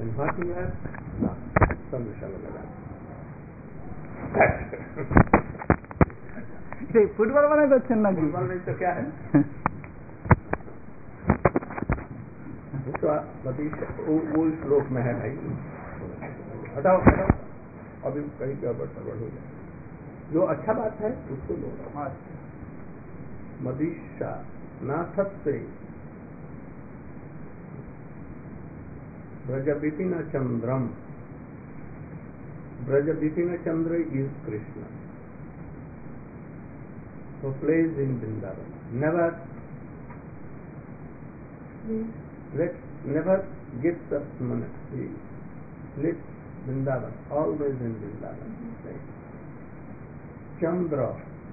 And what you have? No. Solution lagana. Football बना तो अच्छा ना फुटबॉल में तो क्या है? तो वो श्लोक में है भाई. हटाओ अभी कहीं गड़बड़ हो जाए. जो अच्छा बात है उसको लो. मदिशा नाथत्ते ब्रजविपिन चंद्रम. ब्रजविपिन चंद्र is Krishna, who plays in Vrindavan. Never gets up money. He lives Vrindavan, always in Vrindavan. Right? Chandra,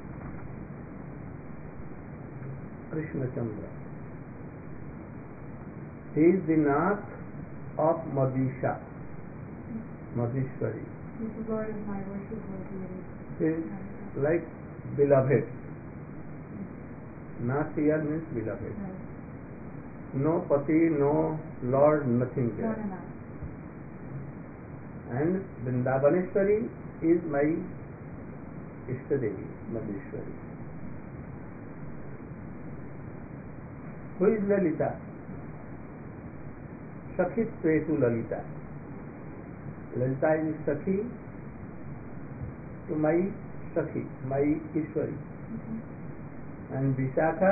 Krishna Chandra. He is the Nath of Madisha, Madishwari. This is Lord of my worship, Lord. He is like beloved. Nath here means beloved. Right. No pati, no lord, nothing there. No. And Vrindavaneshwari is my Ishtadevi, Madheshwari. Who is Lalita? Sakhi Svetu Lalita. Lalita is Sakhi to my Sakhi, my Ishwari. And Vishakha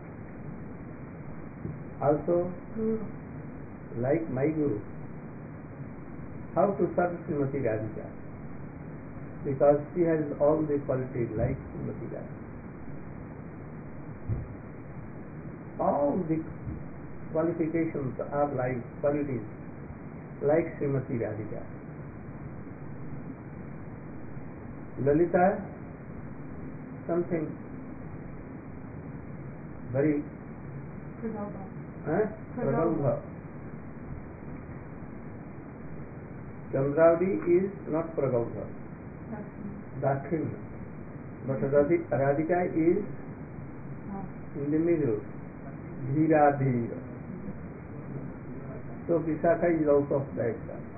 also Guru. like my Guru. How to serve Srimati Radhika? Because she has all the qualities like Srimati Radhika. All the qualifications are like qualities like Srimati Radhika. Lalita, something very Pragalbha. Chandravadi is not Pragalbha, Dakhin. But Radhika is in the middle, Dhira Dhira. So Vishakha is out of that.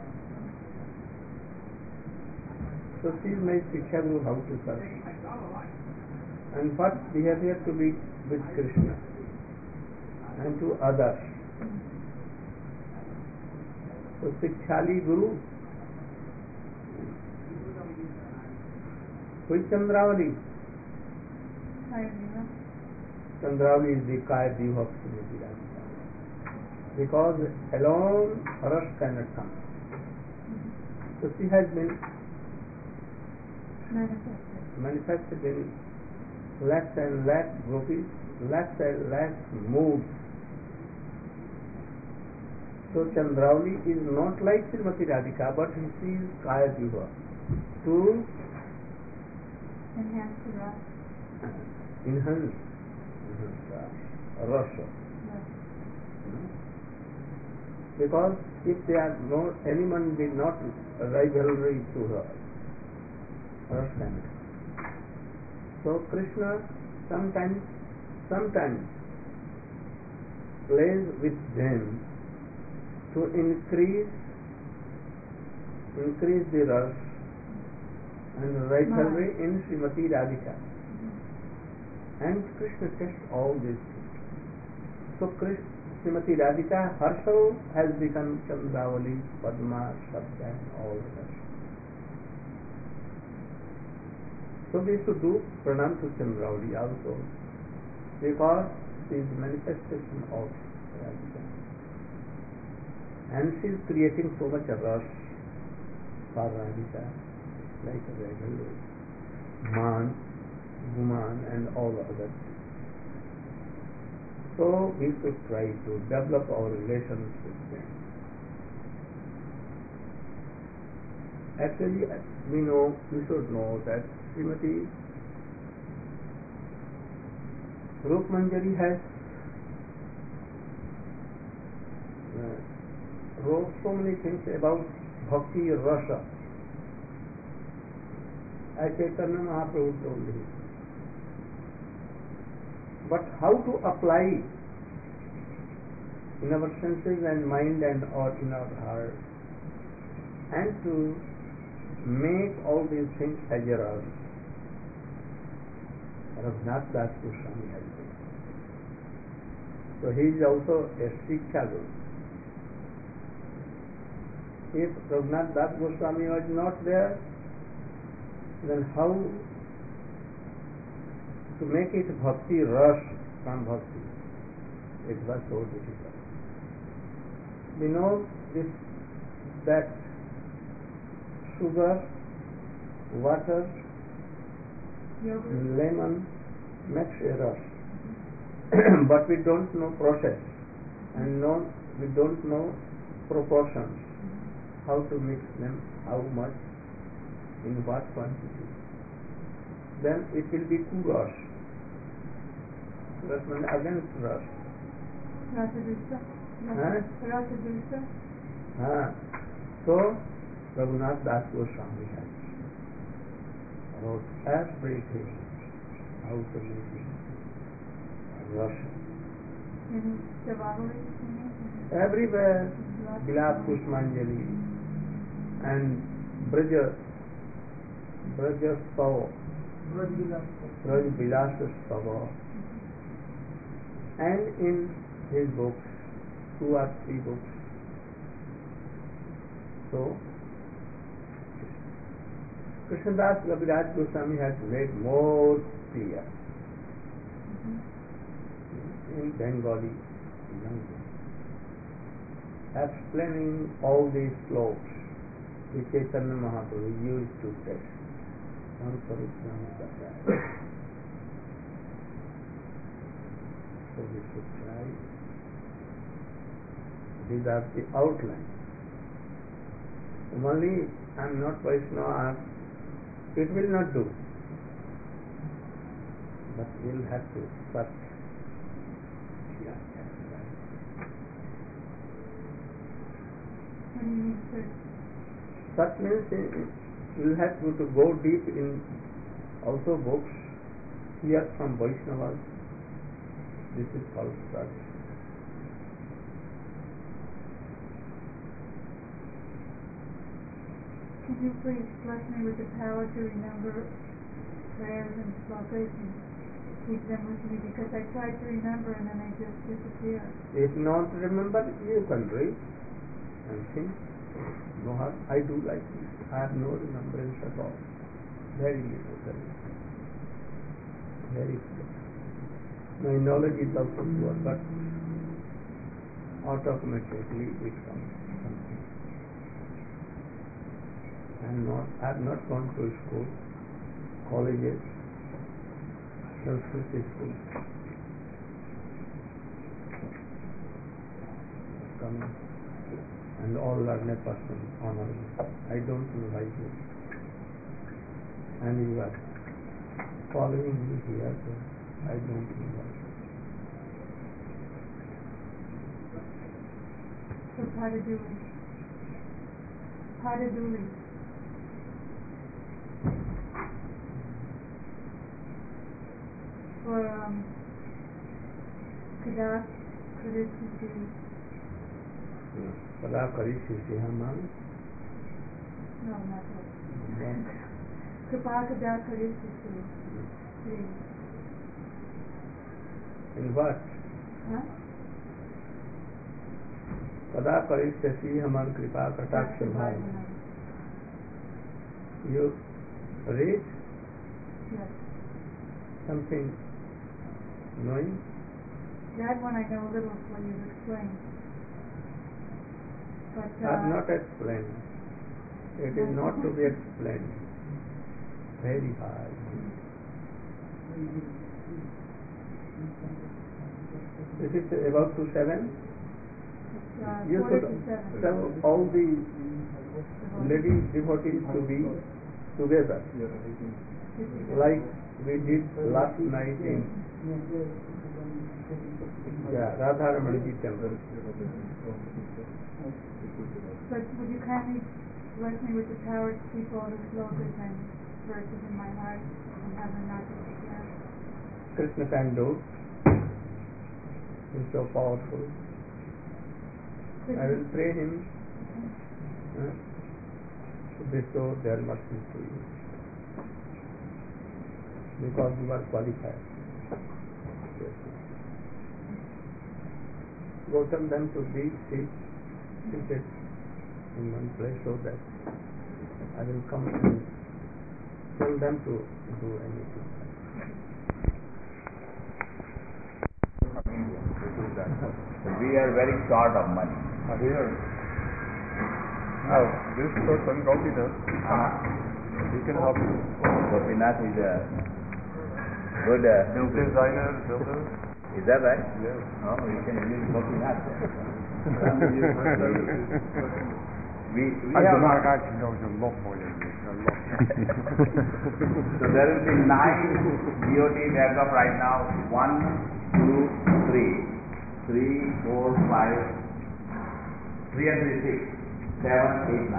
So she is my Shiksha Guru, how to serve. And what behavior to be with Krishna and to others. So Sikshali Guru. Who is Chandravali? Chandravali is the Kaya Diva of Srimati Radhika. Because alone Rash cannot come. So she has been manifested in lakhs and lakhs gopis, lakhs and lakhs moods. So Chandravali is not like Srimati Radhika, but she is Kaya Diva to Enhance the rasa. enhance rasa. Because if they are not, anyone did not rivalry to her, rasa. So Krishna sometimes plays with them to increase the rasa and rivalry in Srimati Radhika. And Krishna tests all these things. So Srimati Radhika herself has become Chandravali, Padma, Shabda and all that. So we should do pranam to Chandravali also, because she is manifestation of Radhika. And she is creating so much rush for Radhika, like rivalry, man, woman and all others. So we should try to develop our relations with them. Actually, we should know that Srimati Rup Manjari has wrote so many things about Bhakti Rasa. As Chaitanya Mahaprabhu told him. But how to apply in our senses and mind and or in our heart and to make all these things as a rag. Raghunath Das Goswami has been. So he is also a Shiksha Guru. If Raghunath Das Goswami was not there, then how to make it bhakti rush from bhakti? It was so difficult. We know this, that sugar, water, Yogurt. lemon makes a rush. But we don't know process and we don't know proportions, how to mix them, how much, in what quantity. Then it will be kurush. Kurush means against rush. Rasadusa. Huh? Rasadusa. So Raghunath Das Goswami has wrote everything, how to make it rush. In Javali. Everywhere, Bilap Pushmanjali and Braja Stava, Braj Bilasa Stava, and in his books, 2 or 3 books. So, Krishnadas Kaviraj Goswami has made more clear in Bengali language, explaining all these slokas which Chaitanya Mahaprabhu used to teach. So we should try. These are the outlines. Only I am not Vaishnava, it will not do. But we will have to search. Yeah, that's right. What do you mean, sir? Such means you will have to go deep in also books here from Vaishnavas. This is called search. Can you please bless me with the power to remember prayers and slokas and keep them with me, because I try to remember and then they just disappear. If not remember, you can read and think. No harm. I do like this. I have no remembrance at all. Very little, very few. My knowledge is also poor, but automatically it comes. I have not gone to school, colleges, Sanskrit school. Coming. And all learned person honoring. I don't know why you. And you are following me here, so I don't know why. So Padaduli. Padaduli. For Kadak, Kadisisi. Pada Karishisi Haman. No, not that. Kripa Kadak Kadisisi. Please. In what? Huh? Pada Karishisi Haman Kripa Kataksh Bhav. You read Yes. something knowing? That one I know a little of what you've explained. But I have not explained. It is not to be explained. Very hard. Is it about to 7? it's, You quarter should to 7. tell all the ladies devotees to be together, like we did last night in Radharamani temple. But would you kindly bless me with the power to keep all the slokas and verses in my heart and have them not disappear? Krishna can do. He's so powerful. I will pray him. to bestow their mercy to you, because you are qualified. Go tell them to be seated in one place so that I will come and tell them to do anything. We are very short of money. Here. Now, this person, Gopinath, he can help you. Gopinath is a good Designer, builder. Is that right? Yes. Oh, you can use Gopinath. we have actually knows a lot more than this. So there will be 9 BOTs as of right now. 1, 2, 3, 4, 5, 3 and 3, 6, 7, 8,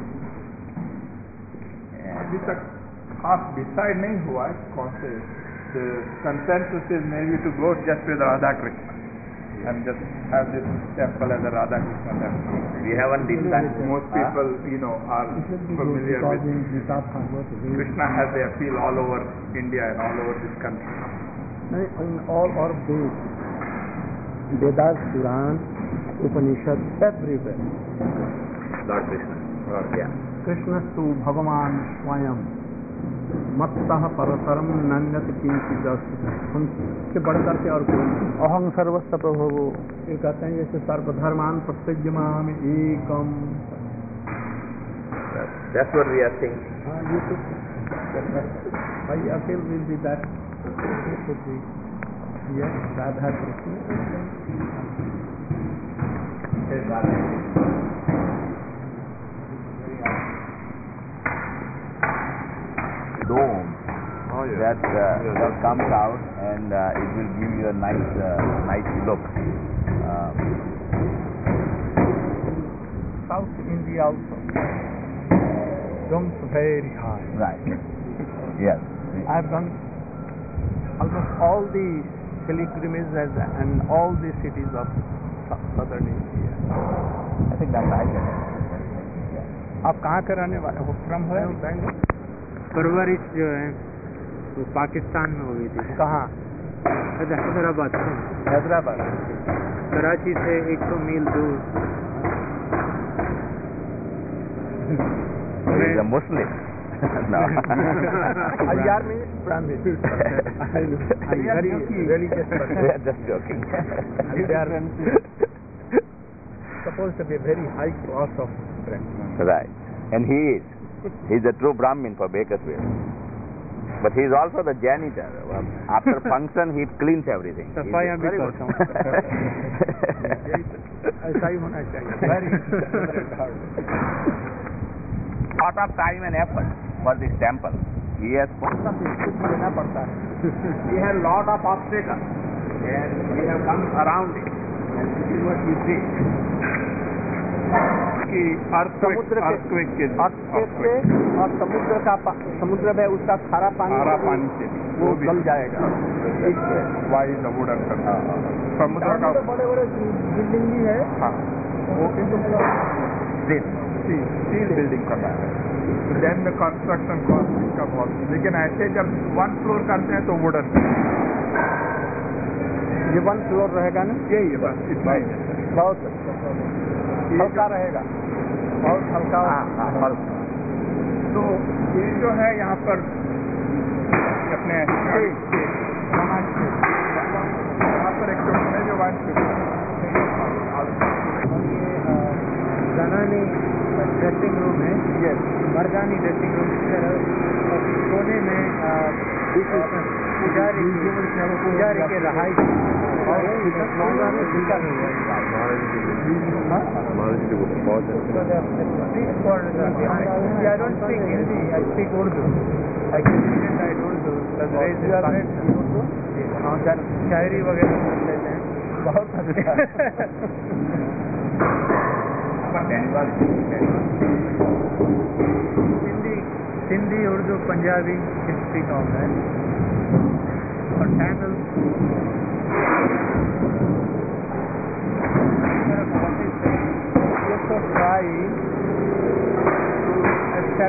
9. अभी तक खास decide नहीं हुआ है कौन से consensus is maybe to go just with Radha Krishna and just have this temple as a Radha Krishna temple. We haven't decided. Most people, are familiar with Krishna has the appeal all over India and all over this country. In all our Vedas, Puran, Upanishad, everywhere. Lord Krishna. Yeah. Krishna tu Bhagavan Swayam मत्तः परतरम नन्यत किंचित उनसे बढ़कर के और कोई अहं सर्वस्व प्रभो ये कहते हैं जैसे सर्वधर्मान प्रत्यज्यमाम एकम. That's what we are saying. You should. I feel will be that. It should be. Yes, Radha Krishna. Yes, Radha. Dome that comes out and it will give you a nice look. South India also. Domes very high. Right. Yes. I have done almost all the pilgrimages and all the cities of southern India. I think that's right. आप कहाँ के रहने वाले हो? From है बैंगलोर. परवरिश जो है वो पाकिस्तान में हो गई थी. कहाँ? हैदराबाद. हैदराबाद. कराची से 100 मील दूर. He is a Muslim. No. Ayar means Brahmin. Very just. We are just joking. They are supposed to be very high class of Brahmin. Right. And he is. He is a true Brahmin for Bakersfield. But he is also the janitor. After function, he cleans everything. सफाइयाँ भी करता हूँ. ऐसा ही होना चाहिए. Very lot of time and effort for this temple. He has put देना पड़ता है. He had lot of obstacles and we have come around it. And this is what you see. कि earthquake के और समुद्र में उसका खारा पानी से वो गल जाएगा. Why is the wooden समुद्र का बड़े बड़े बिल्डिंग भी है. वो स्टील बिल्डिंग करना है. देन द कंस्ट्रक्शन कॉस्ट इसका बहुत. लेकिन ऐसे जब 1 फ्लोर करते हैं तो वुडन. ये 1 फ्लोर रहेगा ना. यही है बस इतना ही. बहुत हल्का रहेगा. बहुत हल्का. तो ये जो है यहाँ पर अपने यहाँ पर एक है जो जनानी ड्रेसिंग रूम है. ये मर्दानी ड्रेसिंग रूम. कोने में पुजारी के रहाई और I don't speak Hindi, I speak Urdu. I can pretend I don't do. शायरी वगैरह कर लेते हैं. बहुत हिंदी उर्दू पंजाबी स्पीक ऑफ है. और Tamil. Just try to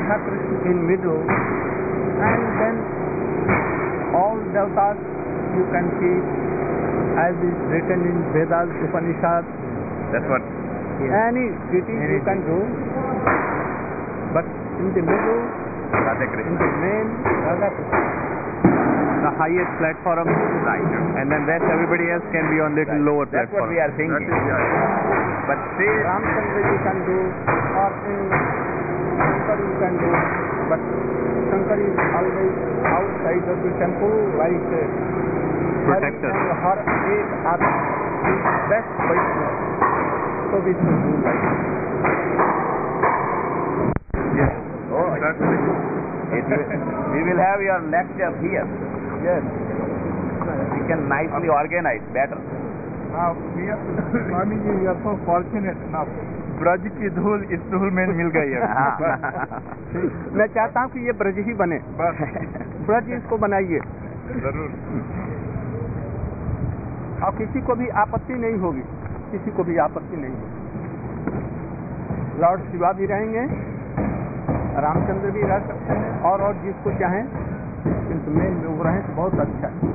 Radha Krishna in middle, and then all devatas you can see as is written in Vedas, Upanishads. That's what. Any deity you can do, but in the middle, Radha in Krishna. the main, Radha Krishna. The highest platform, Right. and then rest everybody else can be on little lower That's what platform. we are thinking. But say Ramchandra you can do, or in Shankar you can do, but Shankar is always outside of the temple, like Protector. Her eight are the best Vaishnava. So we should do like that. Yes. Oh, Certainly. we will have your lecture here. Yes. We can nicely organize better. Now we are, Swami ji, we are so fortunate now. Braj की धूल इस धूल में मिल गई है. मैं चाहता हूँ कि ये ब्रज ही बने, बस ब्रज इसको बनाइए जरूर. और किसी को भी आपत्ति नहीं होगी, किसी को भी आपत्ति नहीं होगी. लॉर्ड शिवा भी रहेंगे, रामचंद्र भी रह सकते हैं, और जिसको चाहें, किंतु मेन में वो रहें तो बहुत अच्छा है.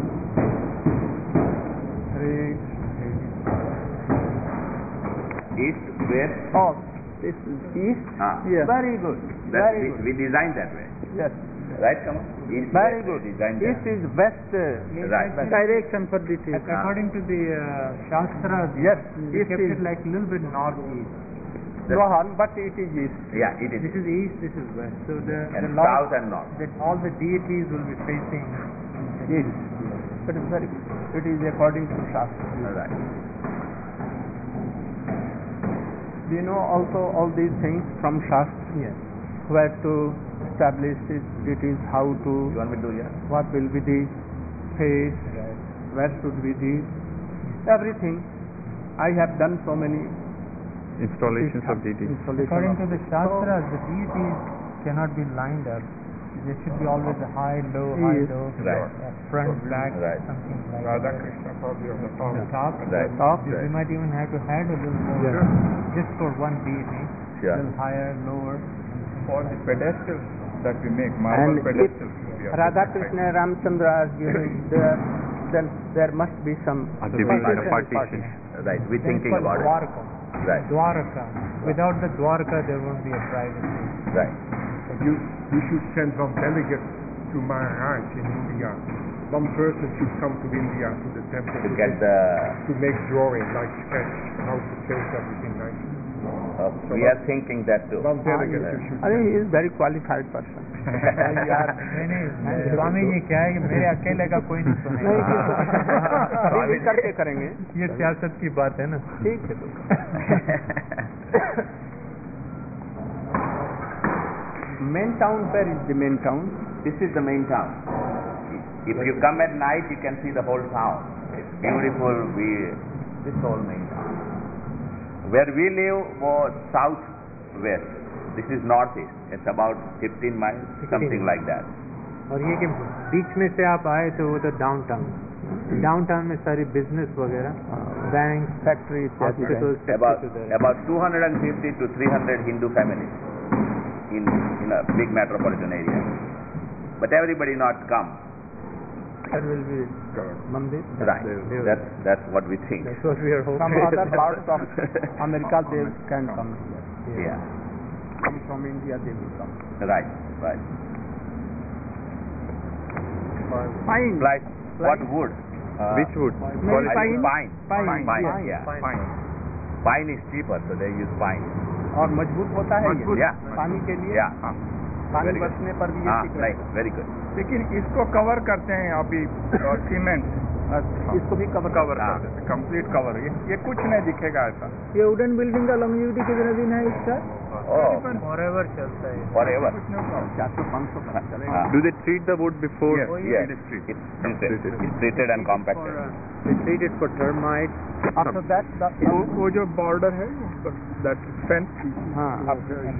East, west. Oh, this is east. Yes. Very good. That Very good. we designed that way. Yes. Right, come on. East, Very west, good. we designed East that. is west Right. direction for the tree. According to the Shastras, Yes, they east kept is it like a little bit northeast. Rohan, but it is east. Yeah, it is. This is east, this is west. So the And Lord, south and north. that all the deities will be facing East. It is very good. It is according to Shastra. Right. Do you know also all these things from Shastra? Yes. Where to establish it is how to, You want me to do here? what will be the face, where should be the, everything. I have done so many Installations of deities. According to the Shastras, the deities cannot be lined up. There should be always a high, low, high, Yes. low, Right. front, back, Right. something like Radha that. Krishna probably on the top. On top, Right. Top. we might even have to add a little more, Yeah. just for one deity, Sure. a little higher, lower. For the pedestals that we make, marble And if pedestals. we are Radha different Krishna and Ramchandra are given there, then there must be some A division, a partition. Right. We're Then it's thinking called about it. Dwarka. Right. Dwarka. Without the Dwarka, there won't be a privacy. Right. You should send one delegate to Maharaj in India. One person should come to India to the temple To get the. to make drawing, like sketch, how to paint everything nicely. We are thinking that too. One delegate yes. you should I think he is very qualified person. नहीं स्वामी जी क्या है कि मेरे अकेले का कोई नहीं नहीं सुनेगा अभी भी करके करेंगे. ये सियासत की बात है ना. ठीक है तो. Main town, where is the main town? This is the main town. If you come at night, you can see the whole town. It's beautiful. This whole main town. Where we live was southwest. This is northeast. It's about 15 miles, 16. something like that. और ये कि बीच में से आप आए तो वो तो डाउनटाउन. डाउनटाउन में सारी बिजनेस वगैरह, bank, Factory, hospitals, About 250 to 300 Hindu families in a big metropolitan area. But everybody not come. There will be mandir. Right. That's what we think. That's what we are hoping. From other parts of America, they can come here. Yeah. Come from India, they will come. Right. Right. Fine. Like what wood? Which wood? Maybe I think pine. Pine. Pine, Yeah. Fine. Pine is cheaper, so they use pine. और मजबूत होता है ये. Yeah. पानी के लिए. Yeah. पानी Very good. बरसने पर भी ये Ah, ठीक right. रहता Very good. लेकिन इसको कवर करते हैं अभी सीमेंट है. इसको भी कवर कवर कर देते हैं, कंप्लीट कवर. ये कुछ नहीं दिखेगा ऐसा. ये वुडन बिल्डिंग का लॉन्जिविटी कितने दिन है इसका? Oh, Forever चलता है. forever. 400-500 का चलेगा. Do they treat the wood before? Yes. Yes. It is treated. It's treated and compacted. They treat it for termites. After that, वो जो बॉर्डर है that fence, हाँ.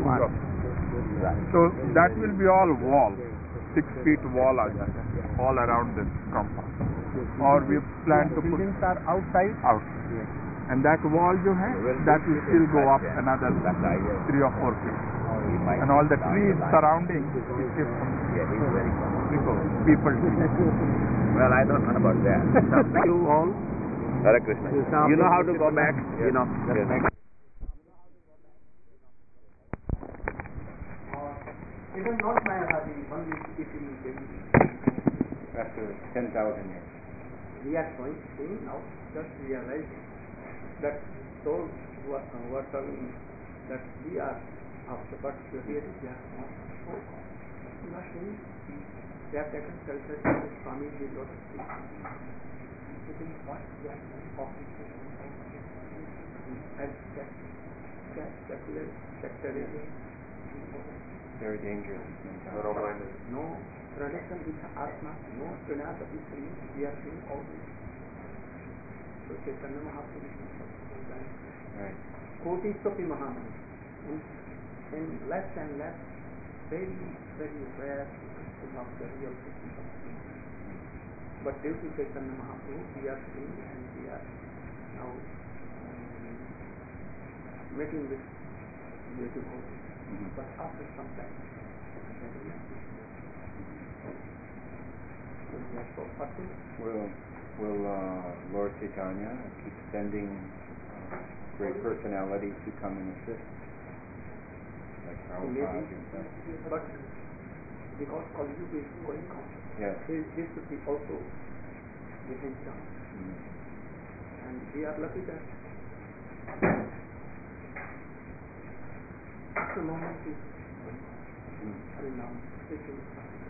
so that will be all wall, 6 feet wall आ जाएगा all around this compound. Or we plan to put Buildings are outside. out. And that wall जो है, that will still go up another 3 or 4 feet. And all the trees surrounding is different. People trees. Well, I don't know about that. Thank you all. Hare Krishna. You know how to go back? You know. It is not Mayavadi, only speaking After 10,000 years. we are going seeing now, just realizing that those who are telling that we are after, but really they are not. You are seeing, they have taken shelter to Swami Ji Lotus feet. It is what we are secular sectarianism. Very dangerous. No tradition with Atma, no Trinata with Sri, we are seeing all this. So Chaitanya Mahaprabhu, Right. Koti Sopi Mahamani, in less and less, very, very rare to have the real teaching of Sri. But due to Chaitanya Mahaprabhu, we are seeing and we are now making this beautiful. But after some time, Will Lord Chaitanya keep sending great personalities to come and assist? Like Prabhupada and stuff? but because Kali Yuga is going on, Yes. this should be also getting done. And we are lucky that the moment is renowned, especially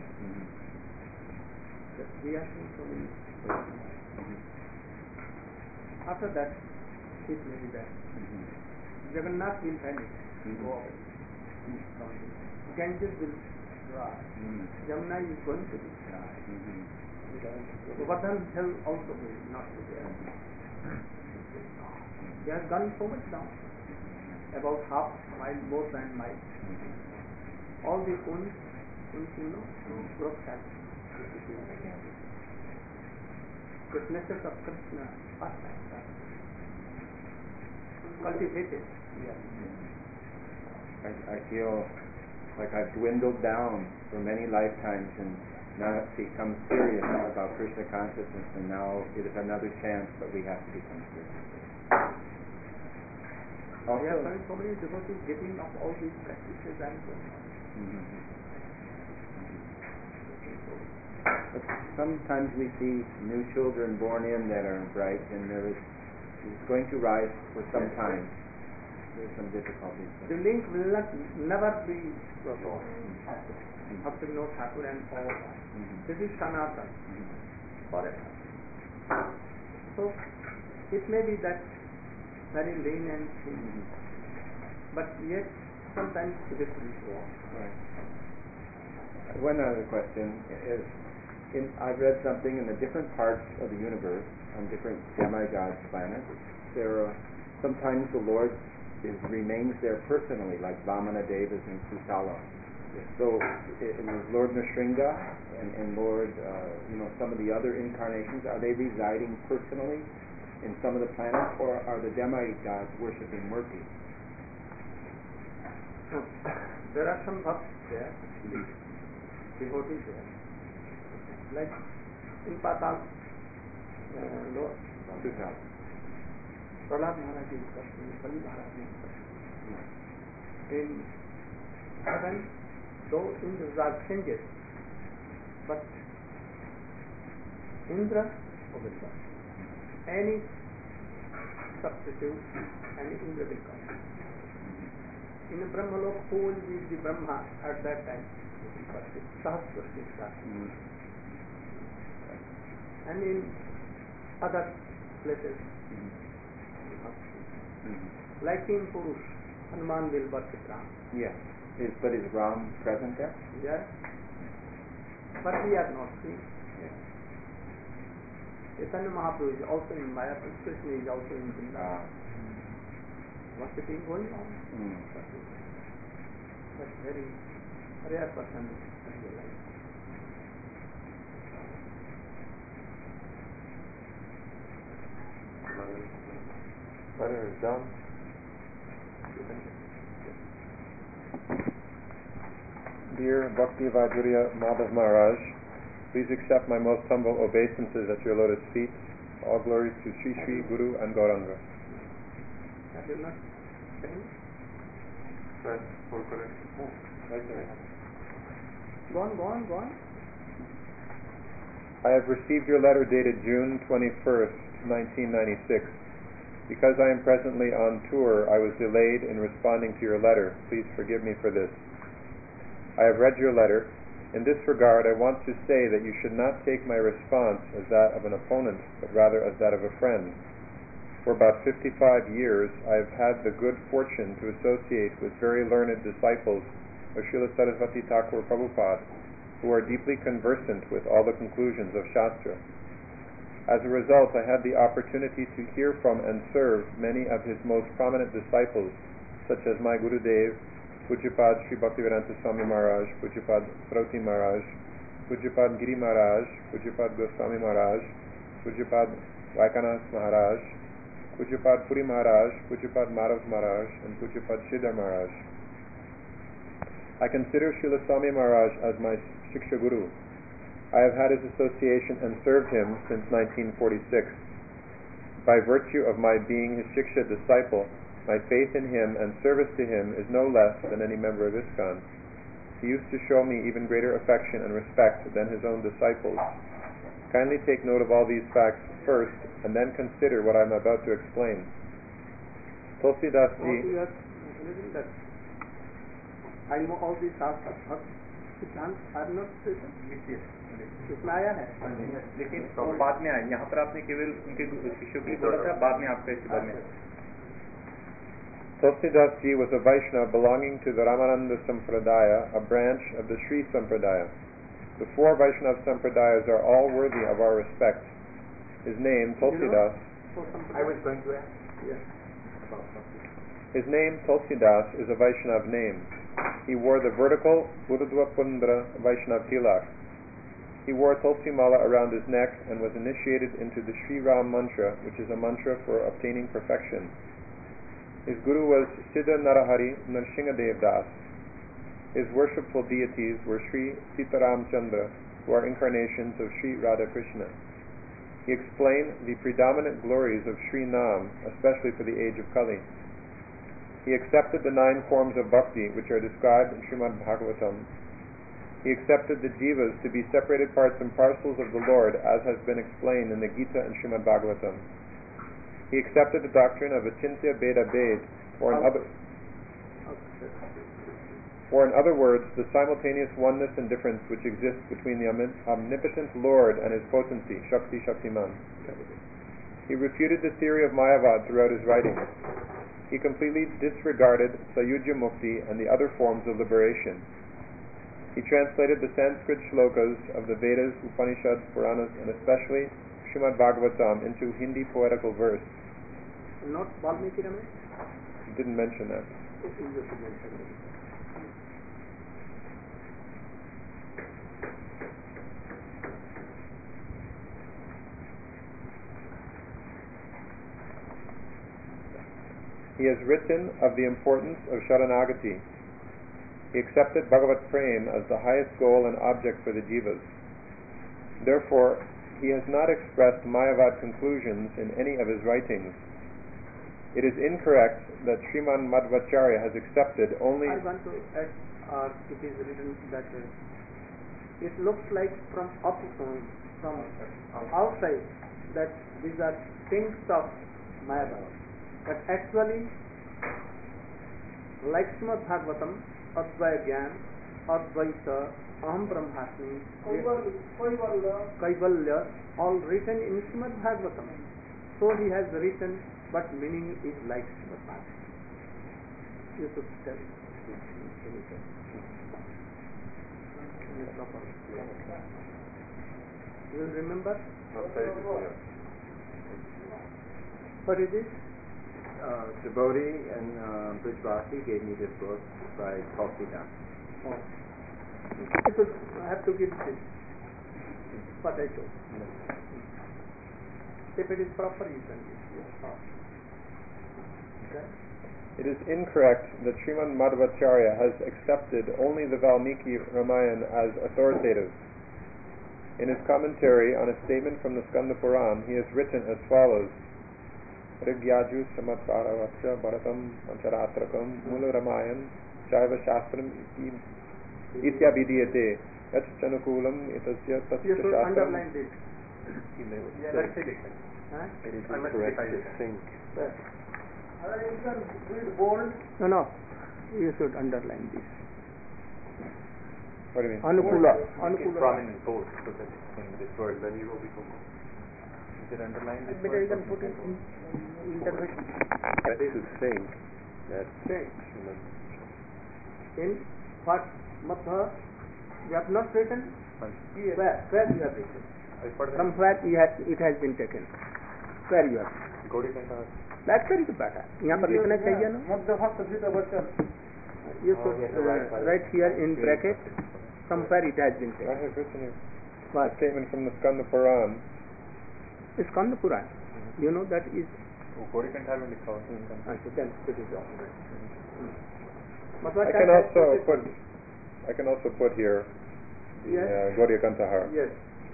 that we are seeing so many. After that, it may be that Jagannath will vanish, go away. Ganges will dry. Jamuna is going to be dry. Govardhan hell also will not be there. They have gone so much down, about half mile, more than mile. All the points, Guruk has witnesses of Krishna pastime cultivated. I feel like I've dwindled down for many lifetimes and now have become serious about Krishna consciousness, and now it is another chance, but we have to become serious. We are very so many devotees giving up all these practices and so on. But sometimes we see new children born in that are bright, and it's going to rise for some time. There's some difficulties. The link will never be resolved. Bhaktivinoda Thakur and all. This is Sanatana forever. So it may be that very lean and thin, but yet sometimes it is wrong. Right. One other question is, I've read something in the different parts of the universe, on different demigods planets, sometimes the Lord remains there personally, like Vamana Devas in Kusala. So Lord Nrsimha and Lord, some of the other incarnations, are they residing personally in some of the planets, or are the demigods worshipping Murti? There are some bhakts there, devotees there, like in Patal, Lord Prahlad Maharaj is personally, Bali Maharaj is personally. In heaven, though Indra's are changes, but Indra will come. Any substitute, any Indra will come. In the Brahmalok, who will be the Brahma at that time? Sahasrashti. And in other places, like in Purush, Hanuman will worship Ram. Yes. But is Ram present there? Yes. But we are not seeing. Chaitanya Mahaprabhu is also in Mayapur, Krishna is also in Vrindavan. Worshipping going on. But very rare person realize. Letter is done. Dear Bhakti Vajraya Madhav Maharaj, please accept my most humble obeisances at your lotus feet. All glories to Sri Sri Guru and Gauranga. Go on. I have received your letter dated June 21st, 1996. Because I am presently on tour, I was delayed in responding to your letter. Please forgive me for this. I have read your letter. In this regard, I want to say that you should not take my response as that of an opponent, but rather as that of a friend. For about 55 years, I have had the good fortune to associate with very learned disciples of Srila Saraswati Thakur Prabhupada, who are deeply conversant with all the conclusions of Shastra. As a result, I had the opportunity to hear from and serve many of his most prominent disciples, such as my Gurudev, Pujyapad Sri Bhaktivedanta Swami Maharaj, Pujyapad Saroti Maharaj, Pujyapad Giri Maharaj, Pujyapad Goswami Maharaj, Pujyapad Vaikanath Maharaj, Pujyapad Puri Maharaj, Pujyapad Madhav Maharaj, and Pujyapad Sridhar Maharaj. I consider Srila Swami Maharaj as my Shiksha Guru. I have had his association and served him since 1946. By virtue of my being his Shiksha disciple, my faith in him and service to him is no less than any member of ISKCON. He used to show me even greater affection and respect than his own disciples. Kindly take note of all these facts first, and then consider what I am about to explain. Tulsidas ji. I know all these Shastras. I am not इसमें आया है लेकिन बाद में आया यहाँ पर आपने केवल उनके शिष्यों की बोला था बाद में आपका इसके बारे में Tulsidas ji was a Vaishnava belonging to the Ramananda Sampradaya, a branch of the Sri Sampradaya. The four Vaishnava Sampradayas are all worthy of our respect. His name, Tulsidas, I was going to ask. Yes. His name, Tulsidas, is a Vaishnava name. He wore the vertical Urdhva Pundra Vaishnava tilak. He wore Tulsi Mala around his neck and was initiated into the Sri Ram mantra, which is a mantra for obtaining perfection. His guru was Siddha Narahari Narsinghadev Das. His worshipful deities were Sri Sitaram Chandra, who are incarnations of Sri Radha Krishna. He explained the predominant glories of Sri Nam, especially for the age of Kali. He accepted the 9 forms of bhakti which are described in Srimad Bhagavatam. He accepted the jivas to be separated parts and parcels of the Lord, as has been explained in the Gita and Srimad Bhagavatam. He accepted the doctrine of Achintya Beda Bhed, or in other words, the simultaneous oneness and difference which exists between the omnipotent Lord and his potency, Shakti Shaktiman. He refuted the theory of Mayavad throughout his writings. He completely disregarded Sayujya Mukti and the other forms of liberation. He translated the Sanskrit shlokas of the Vedas, Upanishads, Puranas, and especially Srimad Bhagavatam into Hindi poetical verse. Not Valmiki Ramesh? He didn't mention that. He has written of the importance of Sharanagati. He accepted Bhagavat Prem as the highest goal and object for the jivas. Therefore, he has not expressed Mayavad conclusions in any of his writings. It is incorrect that Sriman Madhvacharya has accepted only... I want to add, it is written that it looks like from outside that these are things of Mayavad. But actually, like Srimad Bhagavatam, Advaya Gyan, Advaita, Aham Brahmasmi, Kaivalya, all written in Srimad Bhagavatam. So he has written, but meaning is like Srimad Bhagavatam. You should tell. You will remember? What is it? Devotee and Brijvasi gave me this book by Tulsidas. Oh. I have to give this. What I told. If it is proper, you can give. Yes. It is incorrect that Srimad Madhvacharya has accepted only the Valmiki Ramayana as authoritative. In his commentary on a statement from the Skanda Puran, he has written as follows: Rigyaju Samatparavasya Bharatam Pancharatrakam Mula Ramayan Chaiva Shastram Ityabhidiyate Yachchanukulam Itasya Tasya Shastram. Underline this. It is incorrect to think. You can read bold. No, you should underline this. What do you mean? Anukula. Prominent bold so that in this word then you will become. Is it underlined? Better you can put it in intervention. That is to think that In what Madhva you have not written? Yes. Where you have written? From where it has been taken? Where you have? That's very good better. यहाँ पर लिखना चाहिए ना? You should write here in bracket from where it has been I taken. have written here What? a statement from the Skanda Puran. It's Skanda Puran. You know that is. Gori Kantha में लिखा हुआ है. So then it is all right. I can also put here the Yes. Gauriya Kantahara. Yes.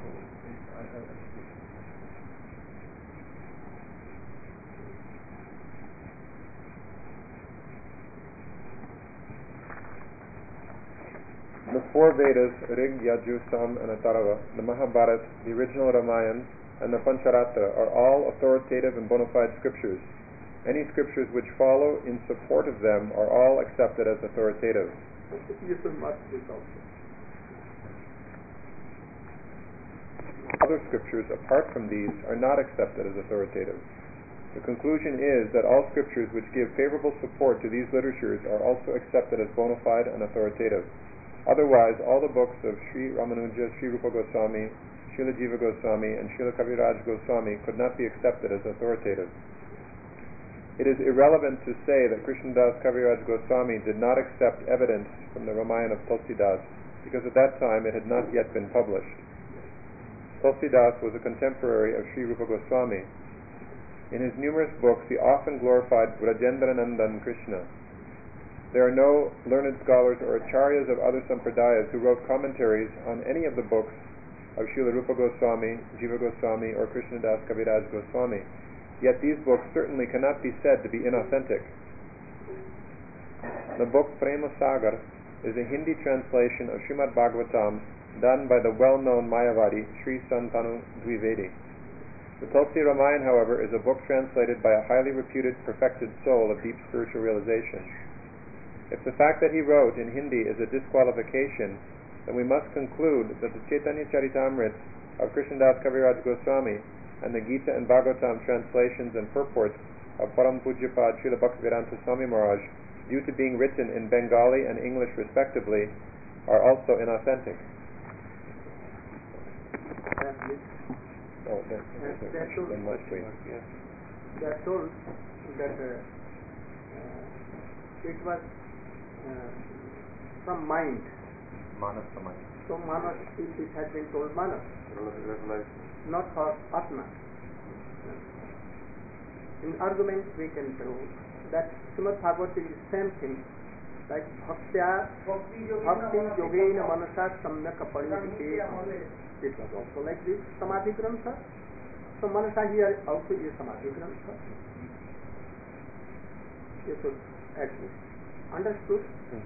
The four Vedas, Rig, Yaju, Sam, and Atharva, the Mahabharata, the original Ramayana, and the Pancharatra are all authoritative and bona fide scriptures. Any scriptures which follow in support of them are all accepted as authoritative. You should mark this also. Other scriptures apart from these are not accepted as authoritative. The conclusion is that all scriptures which give favorable support to these literatures are also accepted as bona fide and authoritative. Otherwise, all the books of Sri Ramanuja, Sri Rupa Goswami, Srila Jiva Goswami, and Srila Kaviraj Goswami could not be accepted as authoritative. It is irrelevant to say that Krishnadas Kaviraj Goswami did not accept evidence from the Ramayana of Tulsidas, because at that time it had not yet been published. Tulsidas was a contemporary of Sri Rupa Goswami. In his numerous books, he often glorified Vrajendranandan Krishna. There are no learned scholars or acharyas of other sampradayas who wrote commentaries on any of the books of Srila Rupa Goswami, Jiva Goswami, or Krishnadas Kaviraj Goswami. Yet these books certainly cannot be said to be inauthentic. The book Prema Sagar is a Hindi translation of Srimad Bhagavatam done by the well-known Mayavadi Sri Santanu Dwivedi. The Tulsi Ramayana, however, is a book translated by a highly reputed perfected soul of deep spiritual realization. If the fact that he wrote in Hindi is a disqualification, then we must conclude that the Chaitanya Charitamrita of Krishnadas Kaviraj Goswami and the Gita and Bhagavatam translations and purports of Param Pujyapad Srila Bhaktivedanta Swami Maharaj, due to being written in Bengali and English respectively, are also inauthentic. They are told that it was from mind. Manas the mind. So Manas, it has been told Manas, not for Atma. In argument we can prove that Srimad Bhagavad is the same thing, like Bhakti Yogena Manasa Samyak Parinite. It was also like this Samadhi Grantha. So Manasa here also is Samadhi Grantha. You should add this. Understood?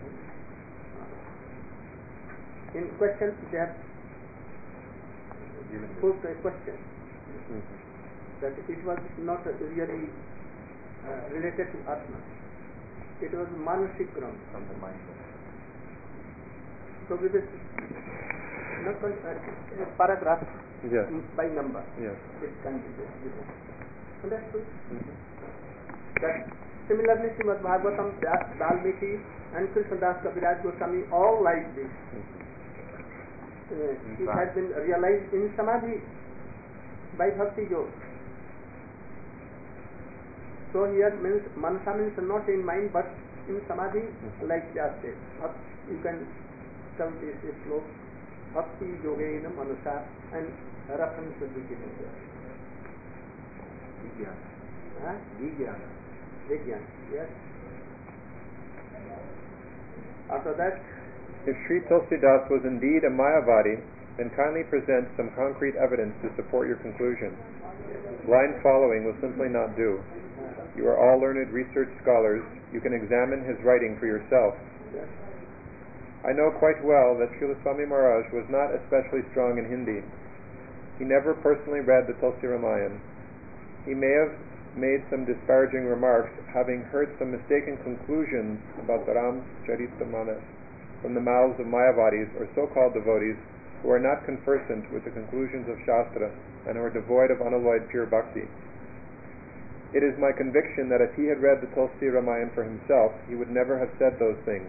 In questions they have posed a question that it was not really related to Atma. It was Manasik ground. From the mind. So with this paragraph Yes. by number, Yes. it can be given. Understood? That similarly Srimad Bhagavatam, Valmiki and Krishnadas Kaviraj Goswami all like this. It has been realized in Samadhi by Bhakti Yoga. So here means Manasa means not in mind but in Samadhi, like that said. You can tell this slope, Bhakti Yogena Manasa, and reference will be given there. Vigyan. Yes. After that, If Sri Tulsidas was indeed a Mayavadi, then kindly present some concrete evidence to support your conclusion. Blind following will simply not do. You are all learned research scholars. You can examine his writing for yourself. I know quite well that Srila Swami Maharaj was not especially strong in Hindi. He never personally read the Tulsi Ramayan. He may have made some disparaging remarks, having heard some mistaken conclusions about the Ramcharitamanas from the mouths of Mayavadis or so-called devotees who are not conversant with the conclusions of Shastra and who are devoid of unalloyed pure bhakti. It is my conviction that if he had read the Tulsi Ramayan for himself, he would never have said those things.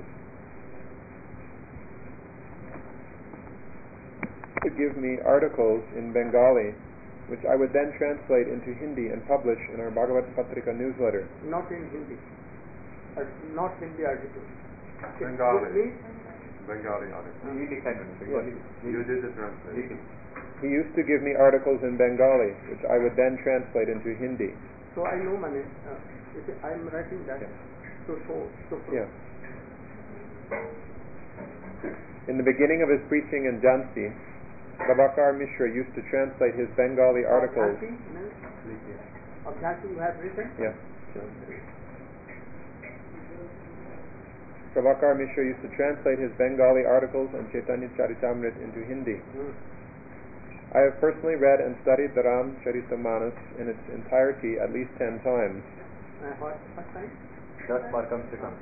To give me articles in Bengali, which I would then translate into Hindi and publish in our Bhagavad Patrika newsletter. not in Hindi. Not Hindi article. Bengali. Please, Bengali article. ये लिखा है मैंने Bengali. You did the translation. He used to give me articles in Bengali, which I would then translate into Hindi. so I know Mane. I am writing that. Yeah. So Yeah. In the beginning of his preaching in Jhansi, Prabhakar Mishra used to translate his Bengali articles. Of Jhansi you have written? Yeah. Prabhakar Mishra used to translate his Bengali articles on Chaitanya Charitamrita into Hindi. I have personally read and studied the Ramcharitamanas in its entirety at least 10 times. What time? 10 बार कम से कम.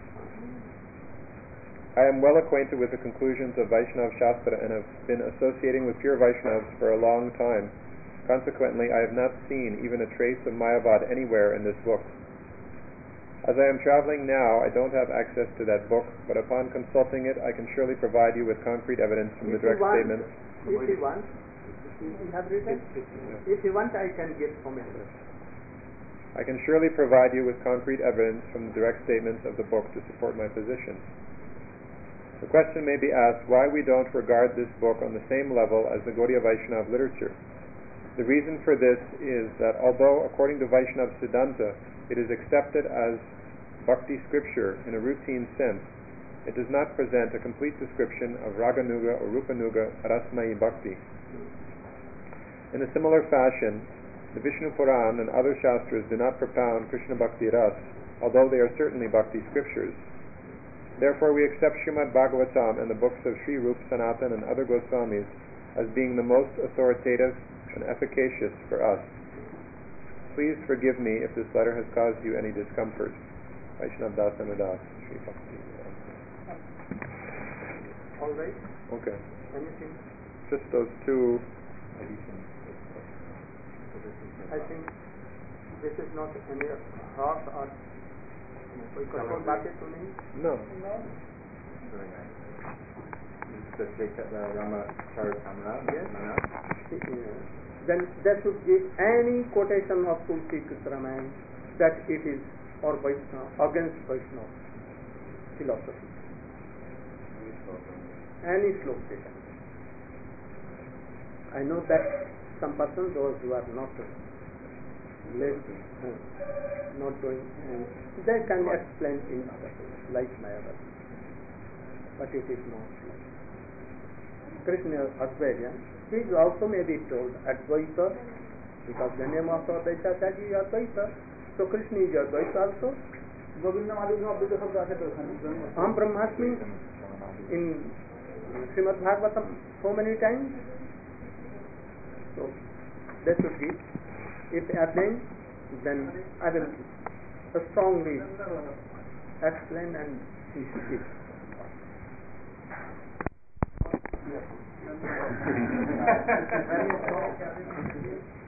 I am well acquainted with the conclusions of Vaishnava Shastra and have been associating with pure Vaishnavas for a long time. Consequently, I have not seen even a trace of Mayavad anywhere in this book. As I am traveling now, I don't have access to that book, but upon consulting it, I can surely provide you with concrete evidence from the direct statements. If you want, you have written. If you want, I can give from it. I can surely provide you with concrete evidence from the direct statements of the book to support my position. The question may be asked why we don't regard this book on the same level as the Gaudiya Vaishnava literature. The reason for this is that although, according to Vaishnava Siddhanta, it is accepted as bhakti scripture in a routine sense, it does not present a complete description of Raganuga or Rupanuga Rasmayi Bhakti. In a similar fashion, the Vishnu Puran and other Shastras do not propound Krishna Bhakti Ras, although they are certainly bhakti scriptures. Therefore, we accept Srimad Bhagavatam and the books of Sri Rup, Sanatan, and other Goswamis as being the most authoritative and efficacious for us. Please forgive me if this letter has caused you any discomfort. Vaishnav Das Amadas, Sri Bhakti. All right. Okay. Anything? Just those two. I think this is not any harsh or कोई कठोर बातें तो नहीं. No. The Ramacharita Then that should give any quotation of Tulsi Ramayana that it is or Vaishnava against Vaishnava philosophy. Any sloka taken. I know that some persons, those who are not not doing, they can explain in other ways, like Mayavadi. But it is not like Krishna Advaita. He is also may be told Advaita, because the name of Advaita is Advaita. So Krishna is Advaita also. Aham Brahmasmi in Srimad Bhagavatam so many times. So that should be. If again, then I will strongly explain and teach it.